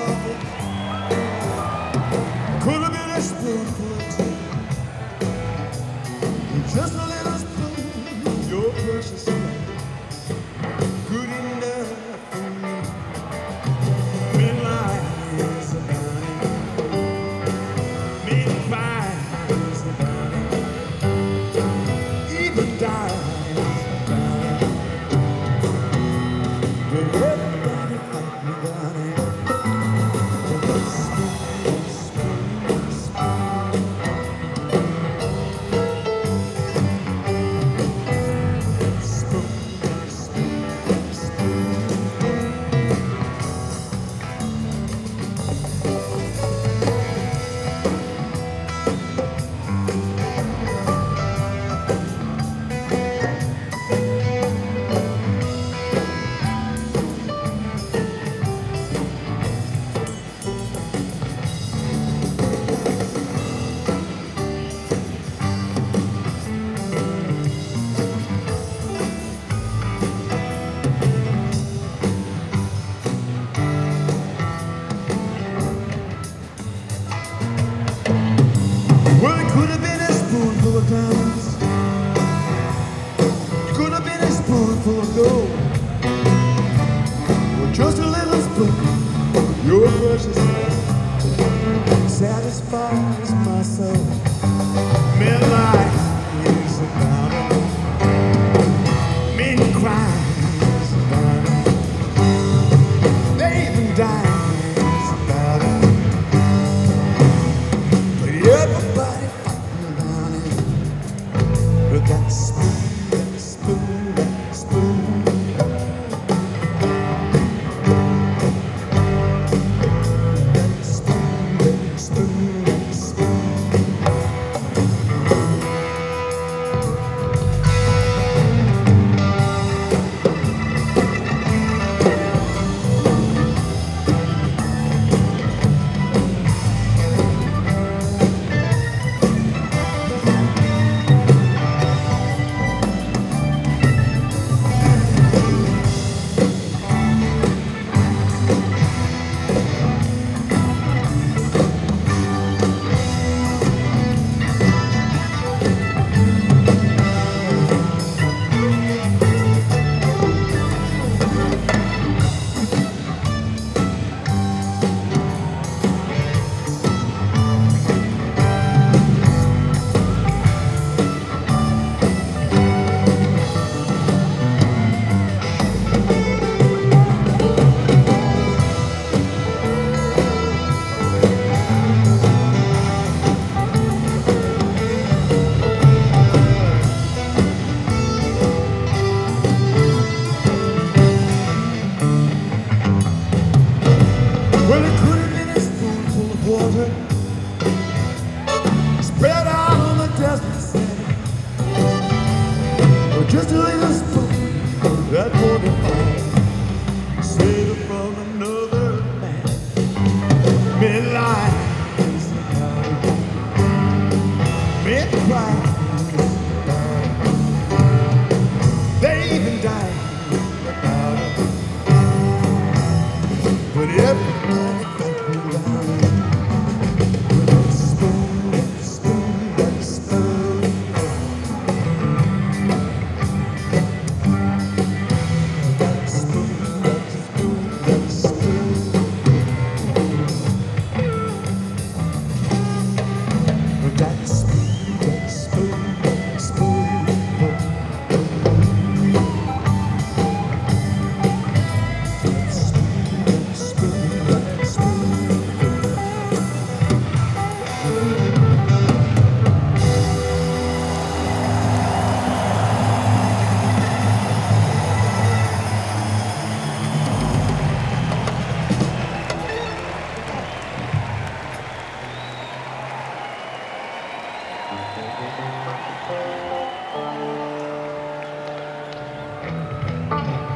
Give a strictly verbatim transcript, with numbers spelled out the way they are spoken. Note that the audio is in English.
coffee. Could have been a spoonful of tea. Just a little spoon, your precious love. Good enough for me. Midnight is a burning. Midnight is a burning. Even dies a burning. But everybody fight me down and well, it could have been a spoonful of diamonds. It could have been a spoonful of gold. Or just a little spoon, your precious love satisfies my soul. Men lie is about it. Men cry is about it. They even die is about it. But everybody fighting about it. But that spoon, that spoon, that spoon. That spoon, that spoon, that spoon. Well, it could have been a spoonful of water spread out on the desert sand. Or just a little spoon that water saved from another man. Men lie is about it. Men cry is about it. They even die about it. But everybody fight me down. With that spoon, that spoon, that spoon. That spoon, that spoon, that spoon. That spoon, that spoon, that spoon. Thank you.